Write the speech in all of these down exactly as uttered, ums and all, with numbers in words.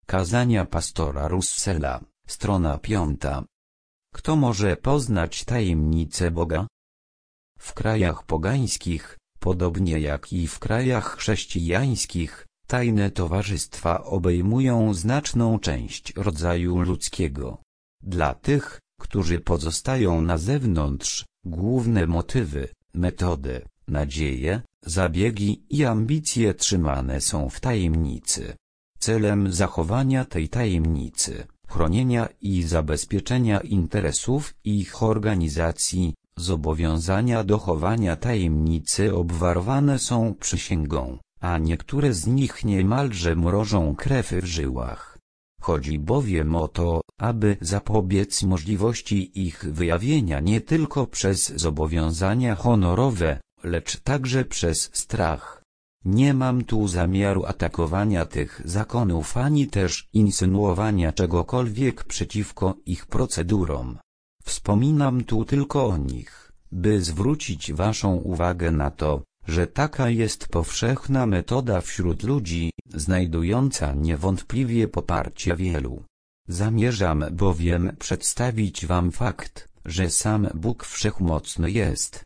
Kazania pastora Russella, strona piąta. Kto może poznać tajemnicę Boga? W krajach pogańskich, podobnie jak i w krajach chrześcijańskich, tajne towarzystwa obejmują znaczną część rodzaju ludzkiego. Dla tych, którzy pozostają na zewnątrz, główne motywy, metody, nadzieje, zabiegi i ambicje trzymane są w tajemnicy. Celem zachowania tej tajemnicy, chronienia i zabezpieczenia interesów ich organizacji, zobowiązania do chowania tajemnicy obwarowane są przysięgą, a niektóre z nich niemalże mrożą krew w żyłach. Chodzi bowiem o to, aby zapobiec możliwości ich wyjawienia nie tylko przez zobowiązania honorowe, lecz także przez strach. Nie mam tu zamiaru atakowania tych zakonów ani też insynuowania czegokolwiek przeciwko ich procedurom. Wspominam tu tylko o nich, by zwrócić waszą uwagę na to, że taka jest powszechna metoda wśród ludzi, znajdująca niewątpliwie poparcie wielu. Zamierzam bowiem przedstawić wam fakt, że sam Bóg Wszechmocny jest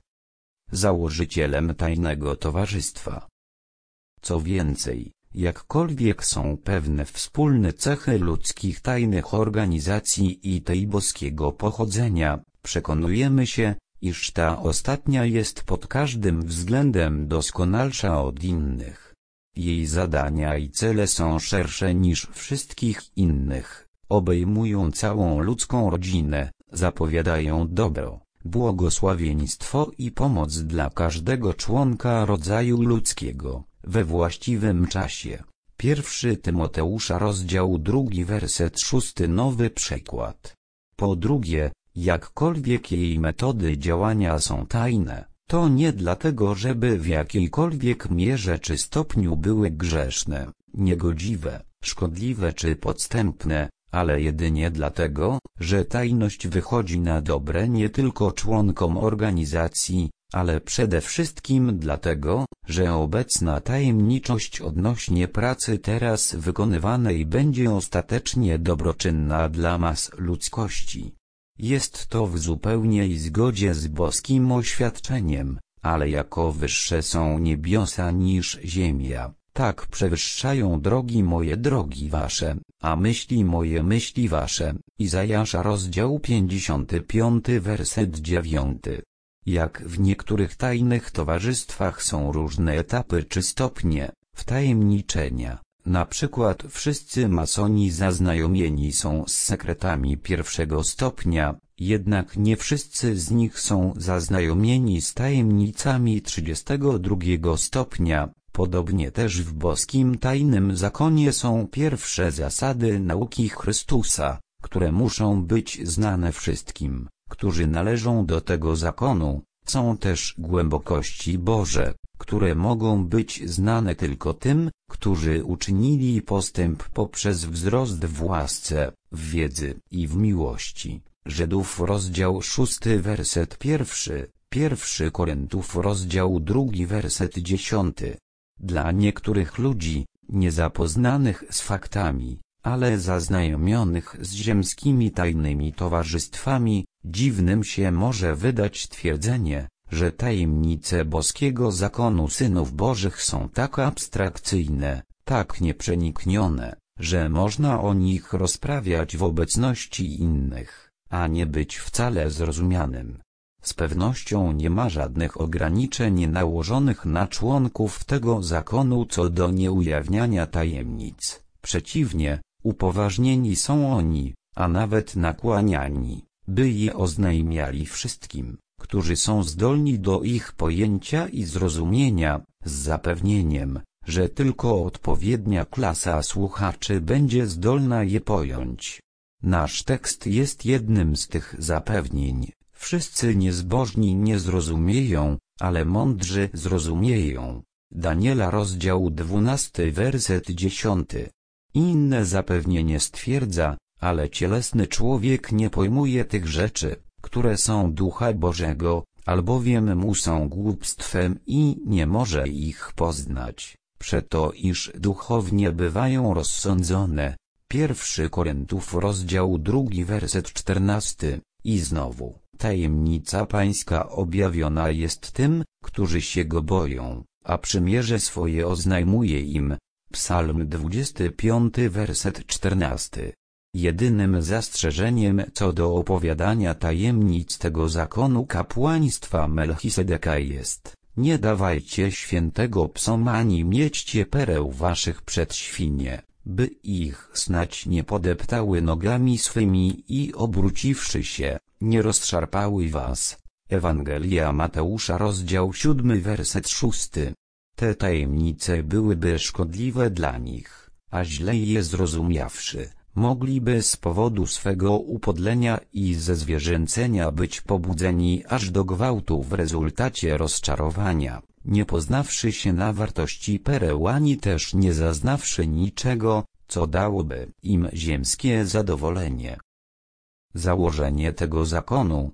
założycielem tajnego towarzystwa. Co więcej, jakkolwiek są pewne wspólne cechy ludzkich tajnych organizacji i tej boskiego pochodzenia, przekonujemy się, iż ta ostatnia jest pod każdym względem doskonalsza od innych. Jej zadania i cele są szersze niż wszystkich innych, obejmują całą ludzką rodzinę, zapowiadają dobro, błogosławieństwo i pomoc dla każdego członka rodzaju ludzkiego, we właściwym czasie. Pierwszy Tymoteusza rozdział drugi werset szósty nowy przekład. Po drugie, jakkolwiek jej metody działania są tajne, to nie dlatego, żeby w jakiejkolwiek mierze czy stopniu były grzeszne, niegodziwe, szkodliwe czy podstępne, ale jedynie dlatego, że tajność wychodzi na dobre nie tylko członkom organizacji, ale przede wszystkim dlatego, że obecna tajemniczość odnośnie pracy teraz wykonywanej będzie ostatecznie dobroczynna dla mas ludzkości. Jest to w zupełnej zgodzie z boskim oświadczeniem, ale jako wyższe są niebiosa niż ziemia, tak przewyższają drogi moje drogi wasze, a myśli moje myśli wasze. Izajasza rozdział pięćdziesiąty piąty werset dziewiąty. Jak w niektórych tajnych towarzystwach są różne etapy czy stopnie wtajemniczenia, na przykład wszyscy masoni zaznajomieni są z sekretami pierwszego stopnia, jednak nie wszyscy z nich są zaznajomieni z tajemnicami trzydziestego drugiego stopnia. Podobnie też w boskim tajnym zakonie są pierwsze zasady nauki Chrystusa, które muszą być znane wszystkim, którzy należą do tego zakonu. Są też głębokości Boże, które mogą być znane tylko tym, którzy uczynili postęp poprzez wzrost w łasce, w wiedzy i w miłości. Żydów rozdział szósty werset pierwszy, pierwszy Koryntów rozdział drugi werset dziesiąty. Dla niektórych ludzi, niezapoznanych z faktami, ale zaznajomionych z ziemskimi tajnymi towarzystwami, dziwnym się może wydać twierdzenie, że tajemnice boskiego zakonu synów bożych są tak abstrakcyjne, tak nieprzeniknione, że można o nich rozprawiać w obecności innych, a nie być wcale zrozumianym. Z pewnością nie ma żadnych ograniczeń nałożonych na członków tego zakonu co do nieujawniania tajemnic. Przeciwnie, upoważnieni są oni, a nawet nakłaniani, by je oznajmiali wszystkim, którzy są zdolni do ich pojęcia i zrozumienia, z zapewnieniem, że tylko odpowiednia klasa słuchaczy będzie zdolna je pojąć. Nasz tekst jest jednym z tych zapewnień. Wszyscy niezbożni nie zrozumieją, ale mądrzy zrozumieją. Daniela rozdział dwunasty werset dziesiąty. Inne zapewnienie stwierdza, ale cielesny człowiek nie pojmuje tych rzeczy, które są Ducha Bożego, albowiem mu są głupstwem i nie może ich poznać, przeto iż duchownie bywają rozsądzone. Pierwszy Koryntów rozdział drugi werset czternasty. I znowu, tajemnica pańska objawiona jest tym, którzy się go boją, a przymierze swoje oznajmuje im. Psalm dwudziesty piąty werset czternasty. Jedynym zastrzeżeniem co do opowiadania tajemnic tego zakonu kapłaństwa Melchisedeka jest: nie dawajcie świętego psom ani miećcie pereł waszych przed świnie, by ich snać nie podeptały nogami swymi i obróciwszy się, nie rozszarpały was. Ewangelia Mateusza rozdział siódmy werset szósty. Te tajemnice byłyby szkodliwe dla nich, a źle je zrozumiawszy, mogliby z powodu swego upodlenia i zezwierzęcenia być pobudzeni aż do gwałtu w rezultacie rozczarowania, nie poznawszy się na wartości pereł ani też nie zaznawszy niczego, co dałoby im ziemskie zadowolenie. Założenie tego zakonu.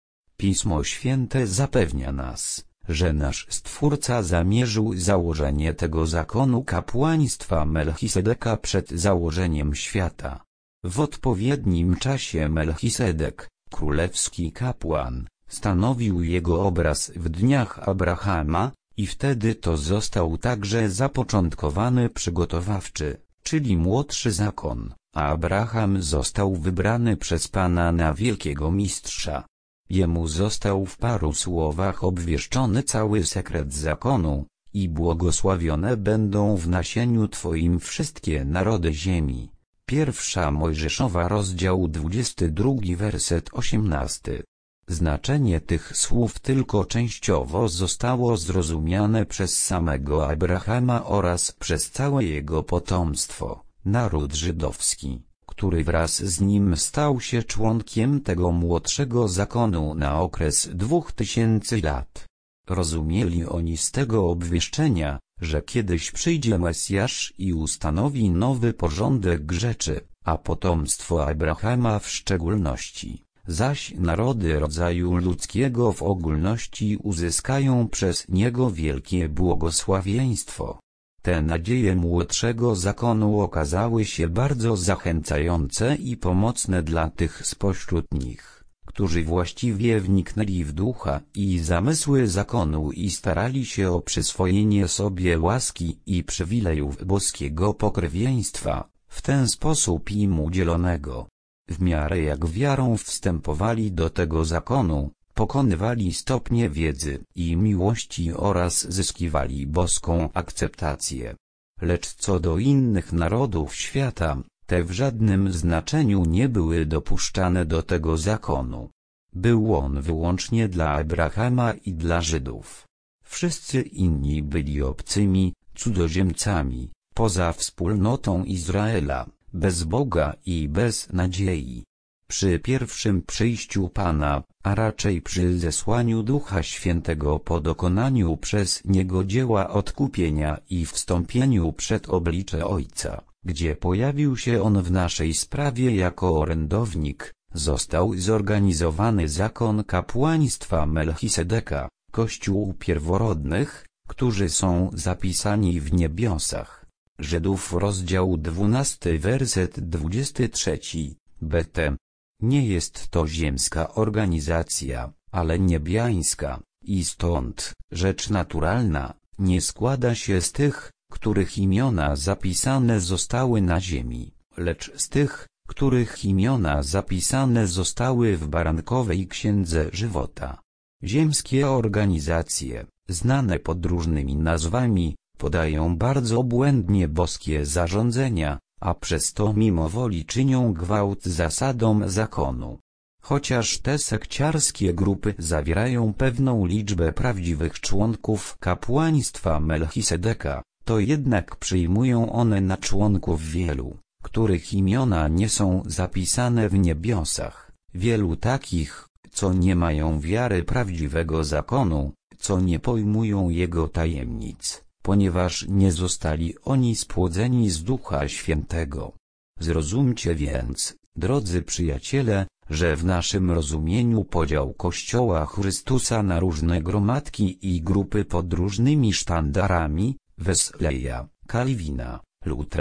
Pismo Święte zapewnia nas, że nasz Stwórca zamierzył założenie tego zakonu kapłaństwa Melchisedeka przed założeniem świata. W odpowiednim czasie Melchisedek, królewski kapłan, stanowił jego obraz w dniach Abrahama, i wtedy to został także zapoczątkowany przygotowawczy, czyli młodszy zakon, a Abraham został wybrany przez Pana na wielkiego mistrza. Jemu został w paru słowach obwieszczony cały sekret zakonu: i błogosławione będą w nasieniu Twoim wszystkie narody ziemi. Pierwsza Mojżeszowa rozdział dwudziesty drugi werset osiemnasty. Znaczenie tych słów tylko częściowo zostało zrozumiane przez samego Abrahama oraz przez całe jego potomstwo, naród żydowski, który wraz z nim stał się członkiem tego młodszego zakonu na okres dwóch tysięcy lat. Rozumieli oni z tego obwieszczenia, że kiedyś przyjdzie Mesjasz i ustanowi nowy porządek rzeczy, a potomstwo Abrahama w szczególności, zaś narody rodzaju ludzkiego w ogólności uzyskają przez niego wielkie błogosławieństwo. Te nadzieje młodszego zakonu okazały się bardzo zachęcające i pomocne dla tych spośród nich, którzy właściwie wniknęli w ducha i zamysły zakonu i starali się o przyswojenie sobie łaski i przywilejów boskiego pokrewieństwa, w ten sposób im udzielonego. W miarę jak wiarą wstępowali do tego zakonu, pokonywali stopnie wiedzy i miłości oraz zyskiwali boską akceptację. Lecz co do innych narodów świata, te w żadnym znaczeniu nie były dopuszczane do tego zakonu. Był on wyłącznie dla Abrahama i dla Żydów. Wszyscy inni byli obcymi, cudzoziemcami, poza wspólnotą Izraela, bez Boga i bez nadziei. Przy pierwszym przyjściu Pana, a raczej przy zesłaniu Ducha Świętego po dokonaniu przez Niego dzieła odkupienia i wstąpieniu przed oblicze Ojca, gdzie pojawił się On w naszej sprawie jako orędownik, został zorganizowany zakon kapłaństwa Melchisedeka, Kościół pierworodnych, którzy są zapisani w niebiosach. Żydów rozdział dwunasty werset dwudziesty trzeci, B T. Nie jest to ziemska organizacja, ale niebiańska, i stąd rzecz naturalna nie składa się z tych, których imiona zapisane zostały na ziemi, lecz z tych, których imiona zapisane zostały w barankowej księdze żywota. Ziemskie organizacje, znane pod różnymi nazwami, podają bardzo błędnie boskie zarządzenia, a przez to mimowoli czynią gwałt zasadom zakonu. Chociaż te sekciarskie grupy zawierają pewną liczbę prawdziwych członków kapłaństwa Melchisedeka, to jednak przyjmują one na członków wielu, których imiona nie są zapisane w niebiosach, wielu takich, co nie mają wiary prawdziwego zakonu, co nie pojmują jego tajemnic, ponieważ nie zostali oni spłodzeni z Ducha Świętego. Zrozumcie więc, drodzy przyjaciele, że w naszym rozumieniu podział Kościoła Chrystusa na różne gromadki i grupy pod różnymi sztandarami, Wesleya, Kalwina, Lutra,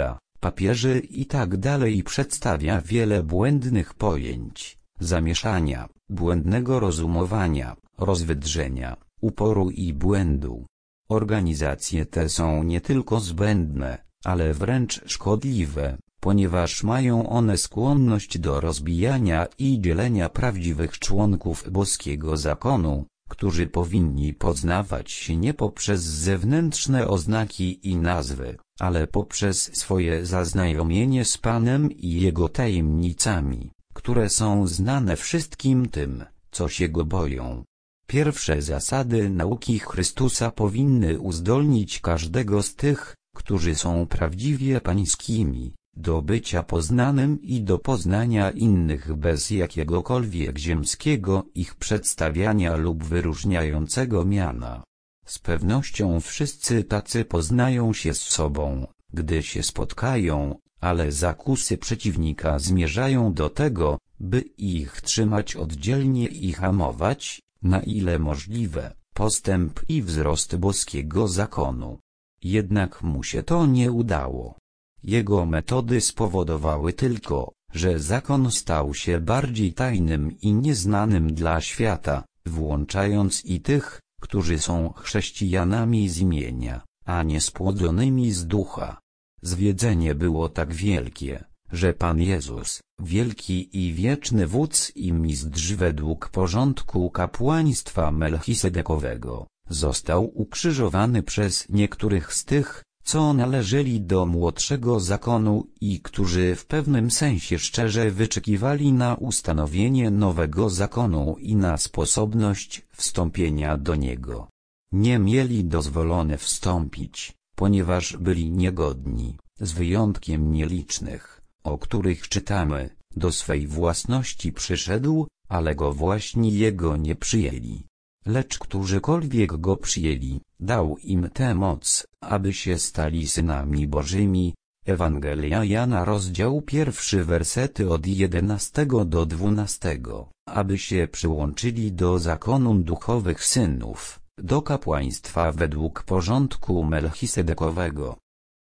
papieży i tak dalej przedstawia wiele błędnych pojęć, zamieszania, błędnego rozumowania, rozwydrzenia, uporu i błędu. Organizacje te są nie tylko zbędne, ale wręcz szkodliwe, ponieważ mają one skłonność do rozbijania i dzielenia prawdziwych członków boskiego zakonu, którzy powinni poznawać się nie poprzez zewnętrzne oznaki i nazwy, ale poprzez swoje zaznajomienie z Panem i Jego tajemnicami, które są znane wszystkim tym, co się Go boją. Pierwsze zasady nauki Chrystusa powinny uzdolnić każdego z tych, którzy są prawdziwie pańskimi, do bycia poznanym i do poznania innych bez jakiegokolwiek ziemskiego ich przedstawiania lub wyróżniającego miana. Z pewnością wszyscy tacy poznają się z sobą, gdy się spotkają, ale zakusy przeciwnika zmierzają do tego, by ich trzymać oddzielnie i hamować, na ile możliwe, postęp i wzrost boskiego zakonu. Jednak mu się to nie udało. Jego metody spowodowały tylko, że zakon stał się bardziej tajnym i nieznanym dla świata, włączając i tych, którzy są chrześcijanami z imienia, a nie spłodzonymi z ducha. Zwiedzenie było tak wielkie, że Pan Jezus, wielki i wieczny wódz i mistrz według porządku kapłaństwa melchisedekowego, został ukrzyżowany przez niektórych z tych, co należeli do młodszego zakonu i którzy w pewnym sensie szczerze wyczekiwali na ustanowienie nowego zakonu i na sposobność wstąpienia do niego. Nie mieli dozwolone wstąpić, ponieważ byli niegodni, z wyjątkiem nielicznych, o których czytamy, do swej własności przyszedł, ale go właśnie jego nie przyjęli. Lecz którzykolwiek go przyjęli, dał im tę moc, aby się stali synami Bożymi. Ewangelia Jana rozdział pierwszy wersety od jedenastego do dwunastego, aby się przyłączyli do zakonu duchowych synów, do kapłaństwa według porządku melchisedekowego.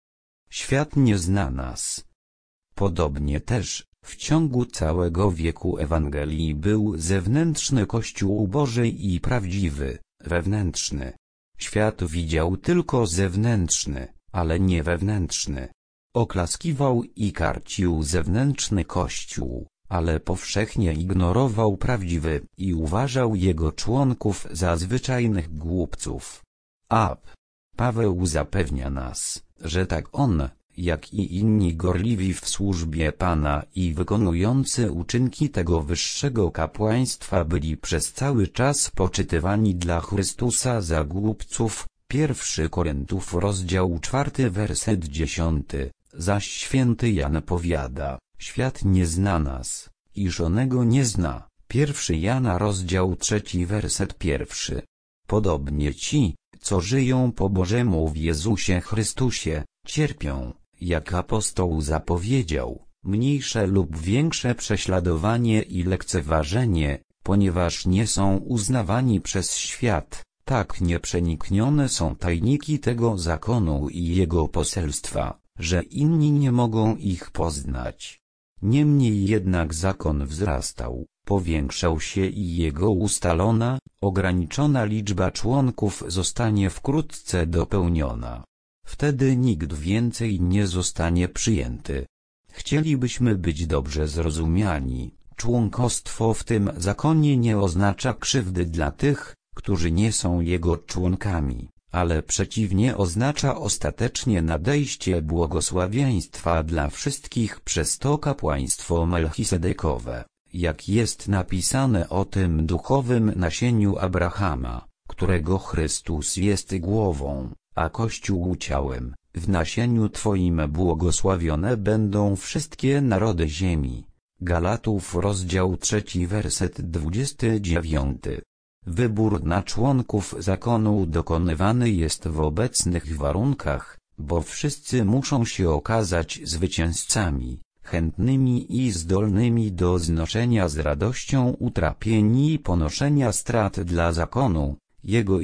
Świat nie zna nas. Podobnie też, w ciągu całego wieku Ewangelii był zewnętrzny Kościół Boży i prawdziwy, wewnętrzny. Świat widział tylko zewnętrzny, ale nie wewnętrzny. Oklaskiwał i karcił zewnętrzny Kościół, ale powszechnie ignorował prawdziwy i uważał jego członków za zwyczajnych głupców. A. Paweł zapewnia nas, że tak on, jak i inni gorliwi w służbie Pana i wykonujący uczynki tego wyższego kapłaństwa byli przez cały czas poczytywani dla Chrystusa za głupców. Pierwszy Koryntiów rozdział czwarty werset dziesiąty, zaś święty Jan powiada, świat nie zna nas, iż onego nie zna. Pierwszy Jana rozdział trzeci werset pierwszy. Podobnie ci, co żyją po Bożemu w Jezusie Chrystusie, cierpią, jak apostoł zapowiedział, mniejsze lub większe prześladowanie i lekceważenie, ponieważ nie są uznawani przez świat, tak nieprzeniknione są tajniki tego zakonu i jego poselstwa, że inni nie mogą ich poznać. Niemniej jednak zakon wzrastał, powiększał się i jego ustalona, ograniczona liczba członków zostanie wkrótce dopełniona. Wtedy nikt więcej nie zostanie przyjęty. Chcielibyśmy być dobrze zrozumiani. Członkostwo w tym zakonie nie oznacza krzywdy dla tych, którzy nie są jego członkami, ale przeciwnie oznacza ostatecznie nadejście błogosławieństwa dla wszystkich przez to kapłaństwo melchisedekowe, jak jest napisane o tym duchowym nasieniu Abrahama, którego Chrystus jest głową, a Kościół ciałem. W nasieniu Twoim błogosławione będą wszystkie narody ziemi. Galatów rozdział trzeci werset dwudziesty dziewiąty. Wybór na członków zakonu dokonywany jest w obecnych warunkach, bo wszyscy muszą się okazać zwycięzcami, chętnymi i zdolnymi do znoszenia z radością utrapień i ponoszenia strat dla zakonu, jego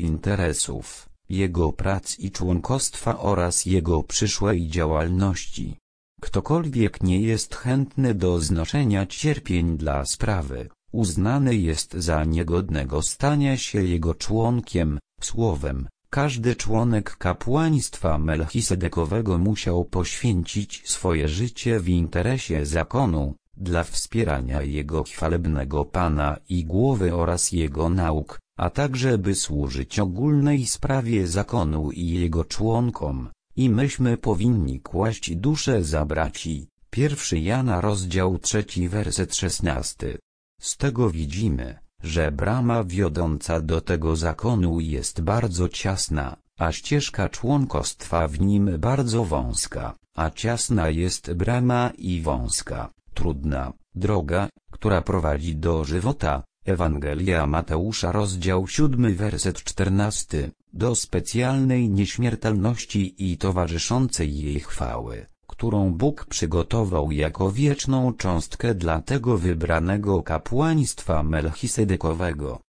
interesów, jego prac i członkostwa oraz jego przyszłej działalności. Ktokolwiek nie jest chętny do znoszenia cierpień dla sprawy, uznany jest za niegodnego stania się jego członkiem. Słowem, każdy członek kapłaństwa melchisedekowego musiał poświęcić swoje życie w interesie zakonu, dla wspierania jego chwalebnego Pana i głowy oraz jego nauk, a także by służyć ogólnej sprawie zakonu i jego członkom. I myśmy powinni kłaść duszę za braci. Pierwszy Jana rozdział trzeci werset szesnasty. Z tego widzimy, że brama wiodąca do tego zakonu jest bardzo ciasna, a ścieżka członkostwa w nim bardzo wąska, a ciasna jest brama i wąska, trudna droga, która prowadzi do żywota. Ewangelia Mateusza rozdział siódmy werset czternasty, do specjalnej nieśmiertelności i towarzyszącej jej chwały, którą Bóg przygotował jako wieczną cząstkę dla tego wybranego kapłaństwa melchisedekowego.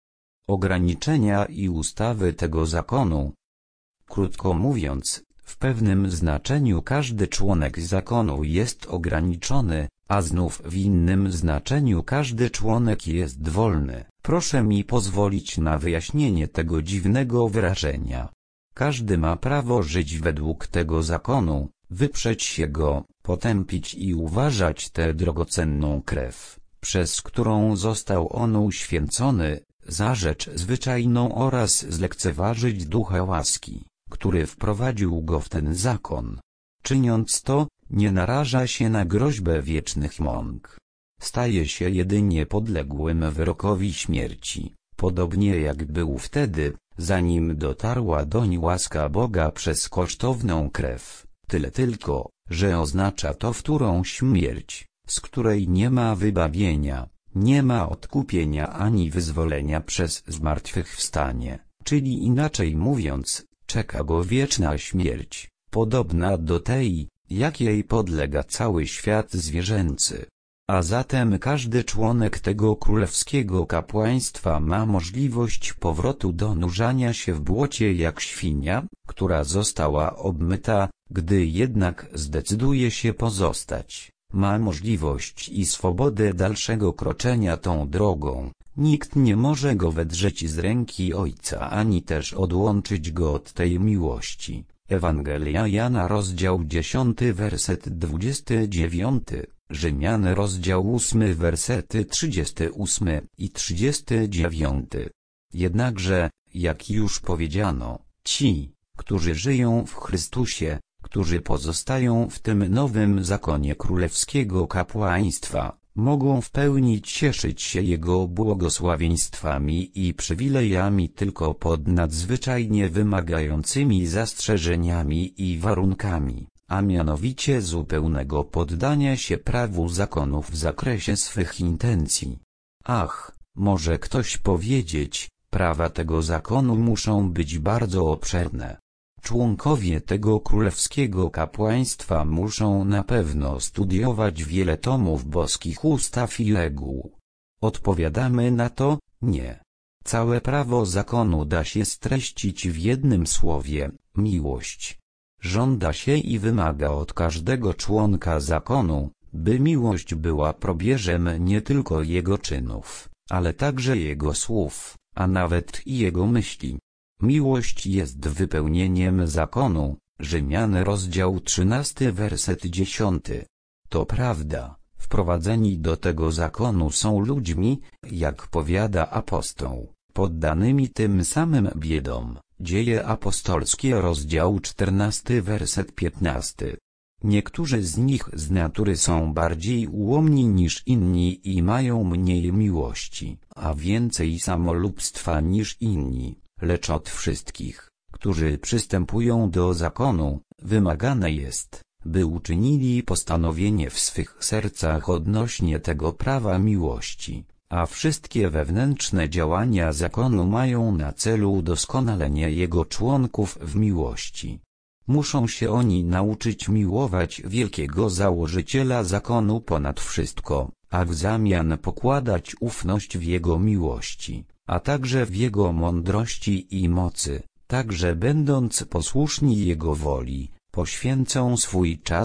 Ograniczenia i ustawy tego zakonu. Krótko mówiąc, w pewnym znaczeniu każdy członek zakonu jest ograniczony, a znów w innym znaczeniu każdy członek jest wolny. Proszę mi pozwolić na wyjaśnienie tego dziwnego wyrażenia. Każdy ma prawo żyć według tego zakonu, wyprzeć się go, potępić i uważać tę drogocenną krew, przez którą został on uświęcony, za rzecz zwyczajną oraz zlekceważyć ducha łaski, który wprowadził go w ten zakon. Czyniąc to, nie naraża się na groźbę wiecznych mąk. Staje się jedynie podległym wyrokowi śmierci, podobnie jak był wtedy, zanim dotarła doń łaska Boga przez kosztowną krew. Tyle tylko, że oznacza to wtórną śmierć, z której nie ma wybawienia, nie ma odkupienia ani wyzwolenia przez zmartwychwstanie, czyli inaczej mówiąc, czeka go wieczna śmierć, podobna do tej, jakiej podlega cały świat zwierzęcy. A zatem każdy członek tego królewskiego kapłaństwa ma możliwość powrotu do nurzania się w błocie jak świnia, która została obmyta, gdy jednak zdecyduje się pozostać. Ma możliwość i swobodę dalszego kroczenia tą drogą. Nikt nie może go wedrzeć z ręki Ojca ani też odłączyć go od tej miłości. Ewangelia Jana rozdział dziesiąty werset dwudziesty dziewiąty, Rzymian rozdział ósmy wersety trzydziesty ósmy i trzydziesty dziewiąty. Jednakże, jak już powiedziano, ci, którzy żyją w Chrystusie, którzy pozostają w tym nowym zakonie królewskiego kapłaństwa, mogą w pełni cieszyć się Jego błogosławieństwami i przywilejami tylko pod nadzwyczajnie wymagającymi zastrzeżeniami i warunkami, a mianowicie zupełnego poddania się prawu zakonu w zakresie swych intencji. Ach, może ktoś powiedzieć, prawa tego zakonu muszą być bardzo obszerne. Członkowie tego królewskiego kapłaństwa muszą na pewno studiować wiele tomów boskich ustaw i reguł. Odpowiadamy na to, nie. Całe prawo zakonu da się streścić w jednym słowie, miłość. Żąda się i wymaga od każdego członka zakonu, by miłość była probierzem nie tylko jego czynów, ale także jego słów, a nawet i jego myśli. Miłość jest wypełnieniem zakonu. Rzymian rozdział trzynasty werset dziesiąty. To prawda, wprowadzeni do tego zakonu są ludźmi, jak powiada apostoł, poddanymi tym samym biedom. Dzieje apostolskie rozdział czternasty werset piętnasty. Niektórzy z nich z natury są bardziej ułomni niż inni i mają mniej miłości, a więcej samolubstwa niż inni, lecz od wszystkich, którzy przystępują do zakonu, wymagane jest, by uczynili postanowienie w swych sercach odnośnie tego prawa miłości, a wszystkie wewnętrzne działania zakonu mają na celu udoskonalenie jego członków w miłości. Muszą się oni nauczyć miłować wielkiego założyciela zakonu ponad wszystko, a w zamian pokładać ufność w jego miłości, a także w jego mądrości i mocy, także będąc posłuszni jego woli, poświęcą swój czas,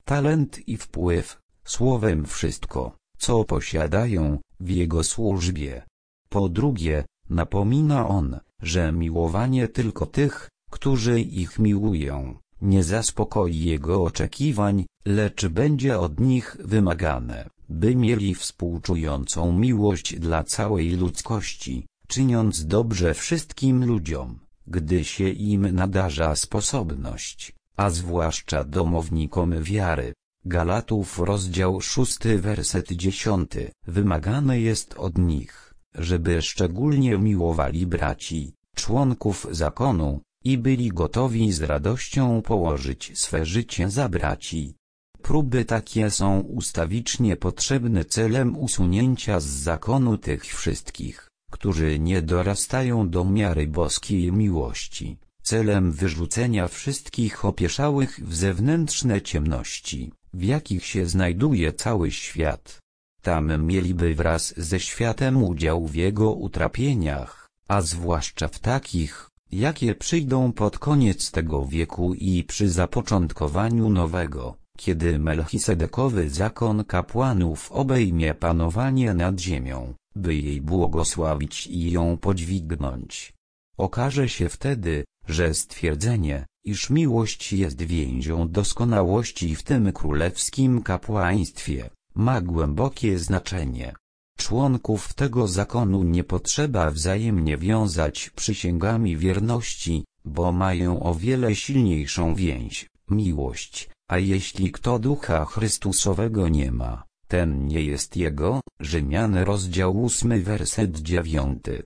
talent i wpływ, słowem wszystko, co posiadają, w Jego służbie. Po drugie, napomina on, że miłowanie tylko tych, którzy ich miłują, nie zaspokoi Jego oczekiwań, lecz będzie od nich wymagane, by mieli współczującą miłość dla całej ludzkości, czyniąc dobrze wszystkim ludziom, gdy się im nadarza sposobność, a zwłaszcza domownikom wiary. Galatów rozdział szósty werset dziesiąty. Wymagane jest od nich, żeby szczególnie miłowali braci, członków zakonu, i byli gotowi z radością położyć swe życie za braci. Próby takie są ustawicznie potrzebne celem usunięcia z zakonu tych wszystkich, którzy nie dorastają do miary boskiej miłości, celem wyrzucenia wszystkich opieszałych w zewnętrzne ciemności, w jakich się znajduje cały świat. Tam mieliby wraz ze światem udział w jego utrapieniach, a zwłaszcza w takich, jakie przyjdą pod koniec tego wieku i przy zapoczątkowaniu nowego, kiedy melchisedekowy zakon kapłanów obejmie panowanie nad ziemią, by jej błogosławić i ją podźwignąć. Okaże się wtedy, że stwierdzenie, iż miłość jest więzią doskonałości w tym królewskim kapłaństwie, ma głębokie znaczenie. Członków tego zakonu nie potrzeba wzajemnie wiązać przysięgami wierności, bo mają o wiele silniejszą więź, miłość, a jeśli kto Ducha Chrystusowego nie ma, ten nie jest jego. Rzymian rozdział ósmy werset dziewiąty.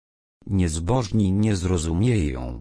Niezbożni nie zrozumieją.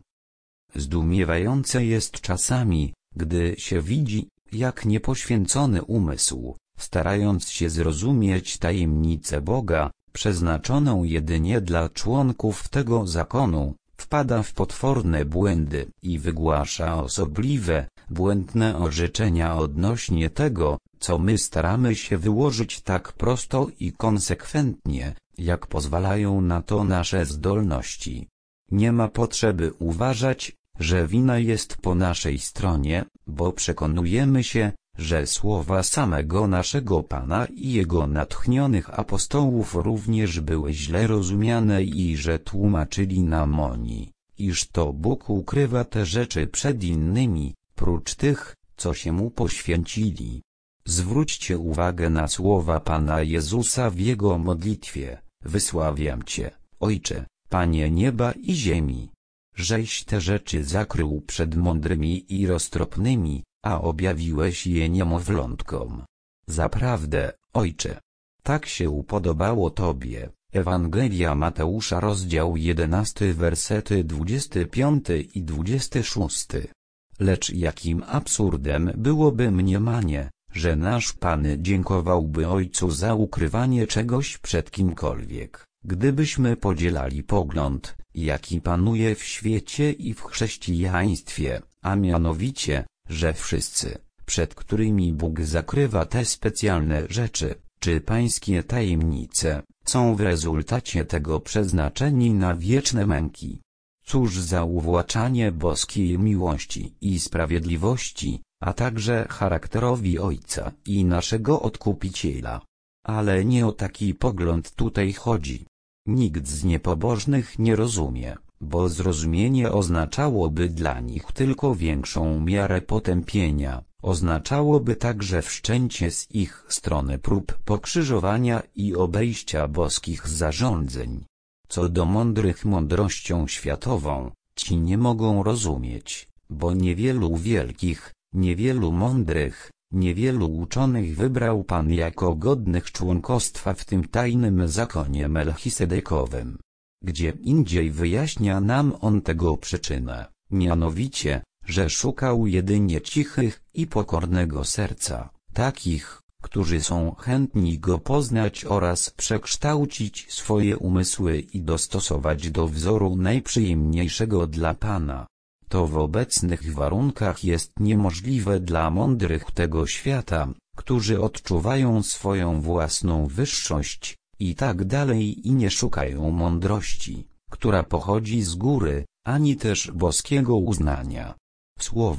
Zdumiewające jest czasami, gdy się widzi, jak niepoświęcony umysł, starając się zrozumieć tajemnicę Boga, przeznaczoną jedynie dla członków tego zakonu, wpada w potworne błędy i wygłasza osobliwe, błędne orzeczenia odnośnie tego, co my staramy się wyłożyć tak prosto i konsekwentnie, jak pozwalają na to nasze zdolności. Nie ma potrzeby uważać, że wina jest po naszej stronie, bo przekonujemy się, że słowa samego naszego Pana i Jego natchnionych apostołów również były źle rozumiane i że tłumaczyli nam oni, iż to Bóg ukrywa te rzeczy przed innymi, prócz tych, co się Mu poświęcili. Zwróćcie uwagę na słowa Pana Jezusa w Jego modlitwie: wysławiam Cię, Ojcze, Panie nieba i ziemi, żeś te rzeczy zakrył przed mądrymi i roztropnymi, a objawiłeś je niemowlątkom. Zaprawdę, Ojcze, tak się upodobało Tobie. Ewangelia Mateusza rozdział jedenasty wersety dwudziesty piąty i dwudziesty szósty. Lecz jakim absurdem byłoby mniemanie, że nasz Pan dziękowałby Ojcu za ukrywanie czegoś przed kimkolwiek, gdybyśmy podzielali pogląd, jaki panuje w świecie i w chrześcijaństwie, a mianowicie, że wszyscy, przed którymi Bóg zakrywa te specjalne rzeczy, czy pańskie tajemnice, są w rezultacie tego przeznaczeni na wieczne męki. Cóż za uwłaczanie boskiej miłości i sprawiedliwości, a także charakterowi Ojca i naszego Odkupiciela. Ale nie o taki pogląd tutaj chodzi. Nikt z niepobożnych nie rozumie, bo zrozumienie oznaczałoby dla nich tylko większą miarę potępienia, oznaczałoby także wszczęcie z ich strony prób pokrzyżowania i obejścia boskich zarządzeń. Co do mądrych mądrością światową, ci nie mogą rozumieć, bo niewielu wielkich, niewielu mądrych, niewielu uczonych wybrał Pan jako godnych członkostwa w tym tajnym zakonie melchisedekowym. Gdzie indziej wyjaśnia nam on tego przyczynę, mianowicie, że szukał jedynie cichych i pokornego serca, takich, którzy są chętni Go poznać oraz przekształcić swoje umysły i dostosować do wzoru najprzyjemniejszego dla Pana. To w obecnych warunkach jest niemożliwe dla mądrych tego świata, którzy odczuwają swoją własną wyższość, i tak dalej i nie szukają mądrości, która pochodzi z góry, ani też boskiego uznania. Słowem,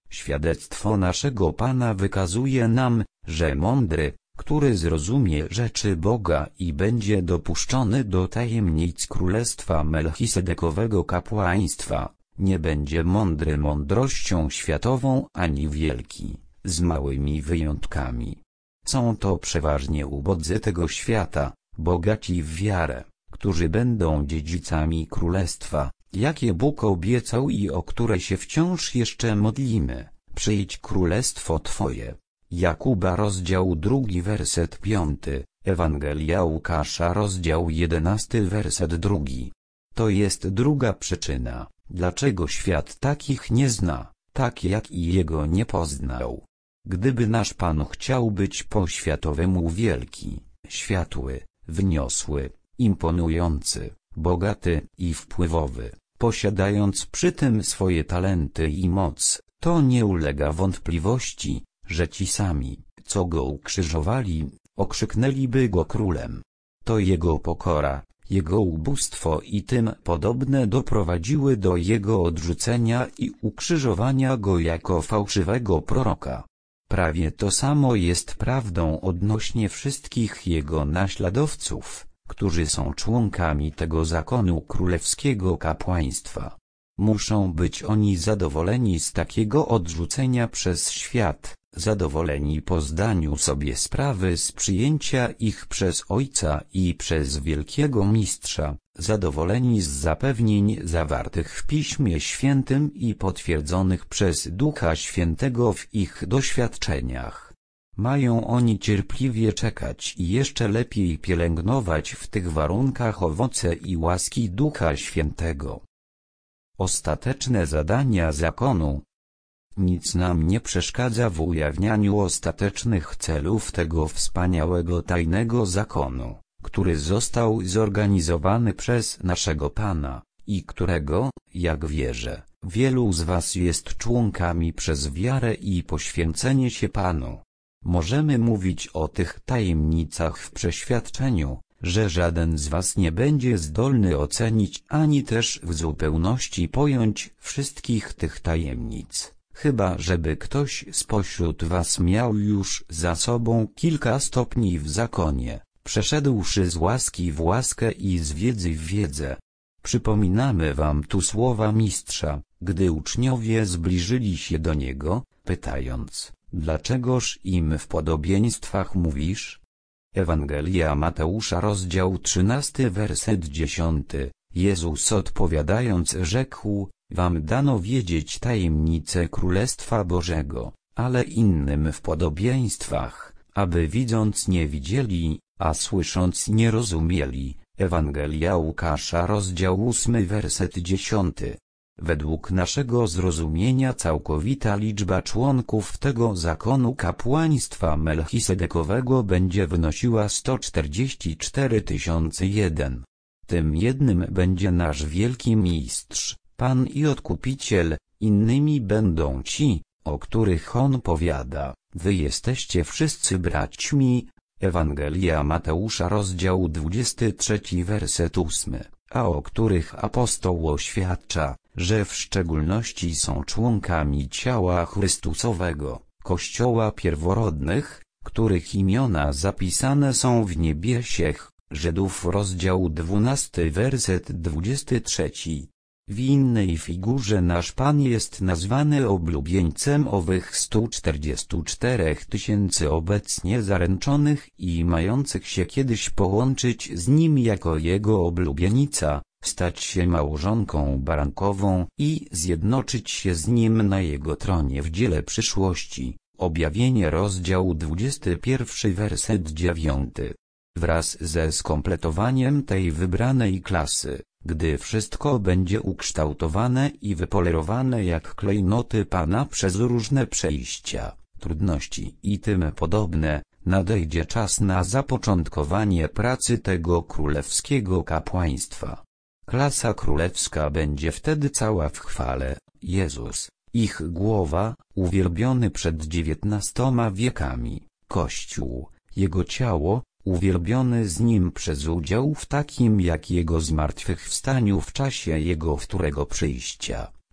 Świadectwo naszego Pana wykazuje nam, że mądry, który zrozumie rzeczy Boga i będzie dopuszczony do tajemnic królestwa Melchisedekowego kapłaństwa, nie będzie mądry mądrością światową ani wielki, z małymi wyjątkami. Są to przeważnie ubodzy tego świata, bogaci w wiarę, którzy będą dziedzicami królestwa, jakie Bóg obiecał i o które się wciąż jeszcze modlimy. Przyjdź królestwo Twoje. Jakuba rozdział drugi werset piąty, Ewangelia Łukasza rozdział jedenasty werset drugi. To jest druga przyczyna, dlaczego świat takich nie zna, tak jak i jego nie poznał. Gdyby nasz Pan chciał być po światowemu wielki, światły, wniosły, imponujący, bogaty i wpływowy, posiadając przy tym swoje talenty i moc, to nie ulega wątpliwości, że ci sami, co go ukrzyżowali, okrzyknęliby go królem. To jego pokora, jego ubóstwo i tym podobne doprowadziły do jego odrzucenia i ukrzyżowania go jako fałszywego proroka. Prawie to samo jest prawdą odnośnie wszystkich jego naśladowców, którzy są członkami tego zakonu królewskiego kapłaństwa. Muszą być oni zadowoleni z takiego odrzucenia przez świat, zadowoleni po zdaniu sobie sprawy z przyjęcia ich przez Ojca i przez wielkiego Mistrza, zadowoleni z zapewnień zawartych w Piśmie Świętym i potwierdzonych przez Ducha Świętego w ich doświadczeniach. Mają oni cierpliwie czekać i jeszcze lepiej pielęgnować w tych warunkach owoce i łaski Ducha Świętego. Ostateczne zadania zakonu. Nic nam nie przeszkadza w ujawnianiu ostatecznych celów tego wspaniałego tajnego zakonu, który został zorganizowany przez naszego Pana, i którego, jak wierzę, wielu z was jest członkami przez wiarę i poświęcenie się Panu. Możemy mówić o tych tajemnicach w przeświadczeniu, że żaden z was nie będzie zdolny ocenić ani też w zupełności pojąć wszystkich tych tajemnic, chyba żeby ktoś spośród was miał już za sobą kilka stopni w zakonie, przeszedłszy z łaski w łaskę i z wiedzy w wiedzę. Przypominamy wam tu słowa Mistrza, gdy uczniowie zbliżyli się do Niego, pytając, dlaczegoż im w podobieństwach mówisz? Ewangelia Mateusza rozdział trzynasty werset dziesiąty. Jezus odpowiadając rzekł, wam dano wiedzieć tajemnice Królestwa Bożego, ale innym w podobieństwach, aby widząc nie widzieli, a słysząc nie rozumieli. Ewangelia Łukasza rozdział ósmy werset dziesiąty. Według naszego zrozumienia całkowita liczba członków tego zakonu kapłaństwa melchisedekowego będzie wynosiła sto czterdzieści cztery tysiące jeden. Tym jednym będzie nasz wielki Mistrz, Pan i Odkupiciel, innymi będą ci, o których On powiada, wy jesteście wszyscy braćmi. Ewangelia Mateusza rozdział dwudziesty trzeci werset ósmy, a o których apostoł oświadcza, że w szczególności są członkami ciała Chrystusowego, Kościoła pierworodnych, których imiona zapisane są w niebiesiech. Żydów rozdział dwunasty werset dwudziesty trzeci. W innej figurze nasz Pan jest nazwany oblubieńcem owych stu czterdziestu czterech tysięcy obecnie zaręczonych i mających się kiedyś połączyć z Nim jako Jego oblubienica, stać się małżonką barankową i zjednoczyć się z Nim na Jego tronie w dziele przyszłości. Objawienie rozdział dwudziesty pierwszy werset dziewiąty. Wraz ze skompletowaniem tej wybranej klasy, gdy wszystko będzie ukształtowane i wypolerowane jak klejnoty Pana przez różne przejścia, trudności i tym podobne, nadejdzie czas na zapoczątkowanie pracy tego królewskiego kapłaństwa. Klasa królewska będzie wtedy cała w chwale. Jezus, ich głowa, uwielbiony przed dziewiętnastoma wiekami, Kościół, Jego ciało, uwielbiony z Nim przez udział w takim jak Jego zmartwychwstaniu w czasie Jego wtórego przyjścia,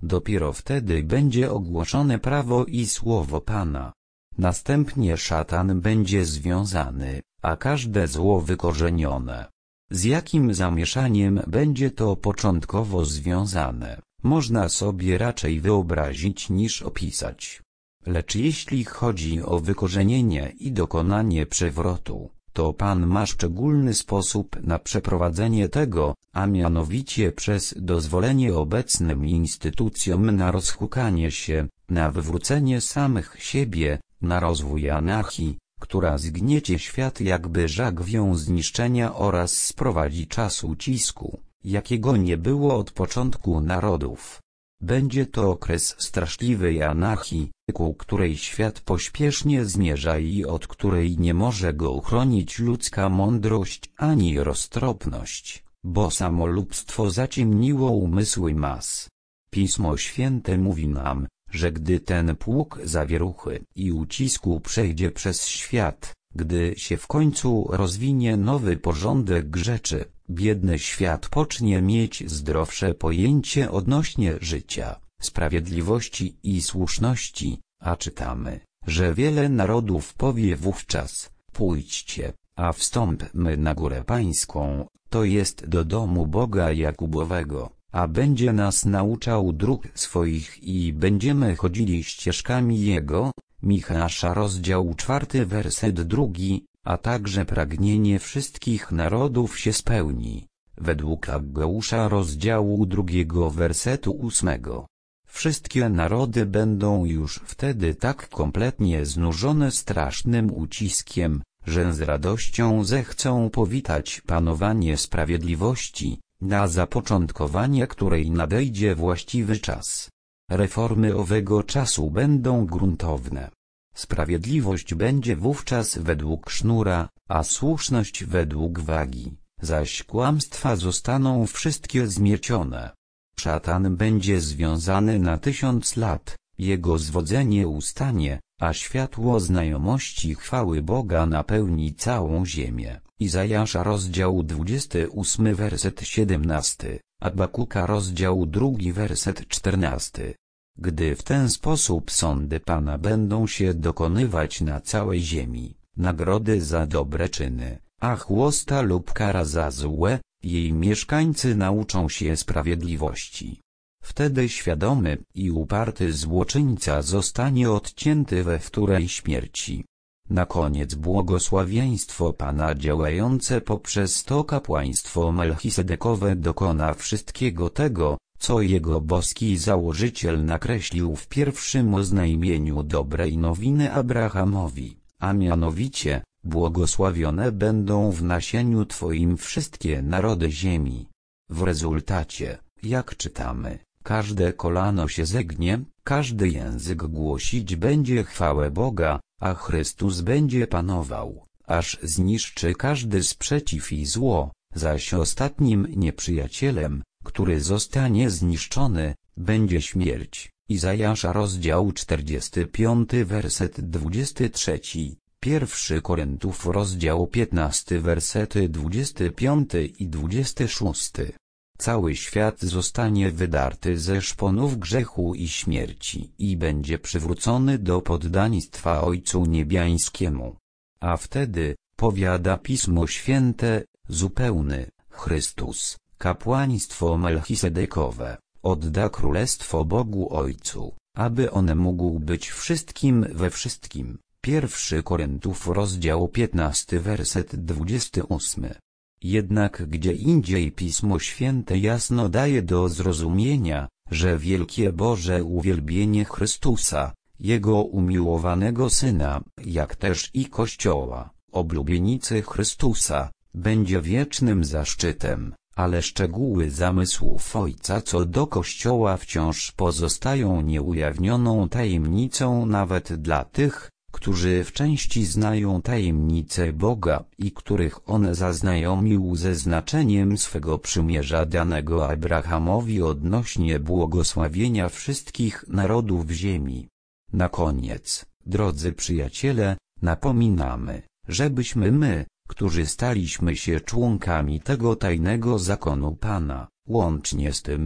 Dopiero wtedy będzie ogłoszone prawo i słowo Pana. Następnie szatan będzie związany, a każde zło wykorzenione. Z jakim zamieszaniem będzie to początkowo związane, można sobie raczej wyobrazić niż opisać. Lecz jeśli chodzi o wykorzenienie i dokonanie przewrotu, to Pan ma szczególny sposób na przeprowadzenie tego, a mianowicie przez dozwolenie obecnym instytucjom na rozhukanie się, na wywrócenie samych siebie, na rozwój anarchii, która zgniecie świat jakby żagwią zniszczenia oraz sprowadzi czas ucisku, jakiego nie było od początku narodów. Będzie to okres straszliwej anarchii, ku której świat pośpiesznie zmierza i od której nie może go uchronić ludzka mądrość ani roztropność, bo samolubstwo zaciemniło umysły mas. Pismo Święte mówi nam, że gdy ten pług zawieruchy i ucisku przejdzie przez świat, gdy się w końcu rozwinie nowy porządek rzeczy, biedny świat pocznie mieć zdrowsze pojęcie odnośnie życia, sprawiedliwości i słuszności, a czytamy, że wiele narodów powie wówczas: pójdźcie, a wstąpmy na górę pańską, to jest do domu Boga Jakubowego, a będzie nas nauczał dróg swoich i będziemy chodzili ścieżkami Jego. Michała rozdział czwarty werset drugi, a także pragnienie wszystkich narodów się spełni. Według Ageusza rozdziału drugiego wersetu ósmego. Wszystkie narody będą już wtedy tak kompletnie znużone strasznym uciskiem, że z radością zechcą powitać panowanie sprawiedliwości, na zapoczątkowanie której nadejdzie właściwy czas. Reformy owego czasu będą gruntowne. Sprawiedliwość będzie wówczas według sznura, a słuszność według wagi, zaś kłamstwa zostaną wszystkie zmiecione. Szatan będzie związany na tysiąc lat, jego zwodzenie ustanie, a światło znajomości chwały Boga napełni całą ziemię. Izajasza rozdział dwudziesty ósmy werset siedemnasty, Abakuka rozdział drugi werset czternasty. Gdy w ten sposób sądy Pana będą się dokonywać na całej ziemi, nagrody za dobre czyny, a chłosta lub kara za złe, jej mieszkańcy nauczą się sprawiedliwości. Wtedy świadomy i uparty złoczyńca zostanie odcięty we wtórej śmierci. Na koniec błogosławieństwo Pana działające poprzez to kapłaństwo melchisedekowe dokona wszystkiego tego, co jego boski założyciel nakreślił w pierwszym oznajmieniu dobrej nowiny Abrahamowi, a mianowicie: błogosławione będą w nasieniu Twoim wszystkie narody ziemi. W rezultacie, jak czytamy, każde kolano się zegnie, każdy język głosić będzie chwałę Boga, a Chrystus będzie panował, aż zniszczy każdy sprzeciw i zło, zaś ostatnim nieprzyjacielem, który zostanie zniszczony, będzie śmierć. Izajasza rozdział czterdziesty piąty werset dwudziesty trzeci, pierwszy Koryntiów rozdział piętnasty wersety dwudziesty piąty i dwudziesty szósty. Cały świat zostanie wydarty ze szponów grzechu i śmierci i będzie przywrócony do poddaństwa Ojcu Niebiańskiemu. A wtedy, powiada Pismo Święte, zupełny Chrystus, kapłaństwo melchisedekowe, odda królestwo Bogu Ojcu, aby On mógł być wszystkim we wszystkim. Pierwszy Koryntiów rozdział piętnasty werset dwudziesty ósmy. Jednak gdzie indziej Pismo Święte jasno daje do zrozumienia, że wielkie Boże uwielbienie Chrystusa, Jego umiłowanego Syna, jak też i Kościoła, oblubienicy Chrystusa, będzie wiecznym zaszczytem, ale szczegóły zamysłów Ojca co do Kościoła wciąż pozostają nieujawnioną tajemnicą nawet dla tych, którzy w części znają tajemnicę Boga i których On zaznajomił ze znaczeniem swego przymierza danego Abrahamowi odnośnie błogosławienia wszystkich narodów ziemi. Na koniec, drodzy przyjaciele, napominamy, żebyśmy my, którzy staliśmy się członkami tego tajnego zakonu Pana, łącznie z tymi,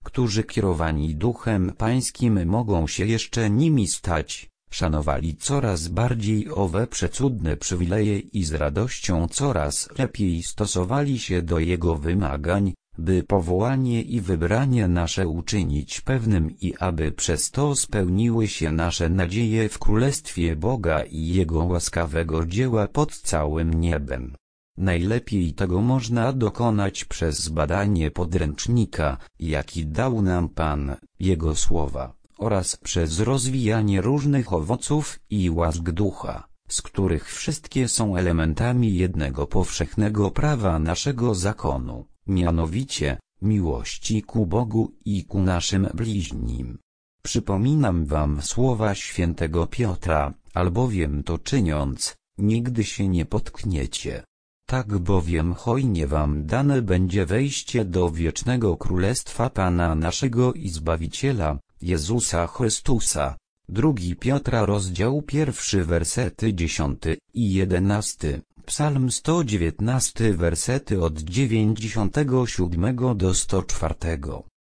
którzy kierowani Duchem Pańskim mogą się jeszcze nimi stać, szanowali coraz bardziej owe przecudne przywileje i z radością coraz lepiej stosowali się do Jego wymagań, by powołanie i wybranie nasze uczynić pewnym i aby przez to spełniły się nasze nadzieje w Królestwie Boga i Jego łaskawego dzieła pod całym niebem. Najlepiej tego można dokonać przez zbadanie podręcznika, jaki dał nam Pan, Jego słowa, oraz przez rozwijanie różnych owoców i łask ducha, z których wszystkie są elementami jednego powszechnego prawa naszego zakonu, mianowicie miłości ku Bogu i ku naszym bliźnim. Przypominam wam słowa świętego Piotra, albowiem to czyniąc, nigdy się nie potkniecie. Tak bowiem hojnie wam dane będzie wejście do wiecznego królestwa Pana naszego i Zbawiciela, Jezusa Chrystusa. Drugi Piotra rozdział pierwszy wersety dziesiąty i jedenasty, Psalm sto dziewiętnasty wersety od dziewięćdziesiątego siódmego do sto czwartego.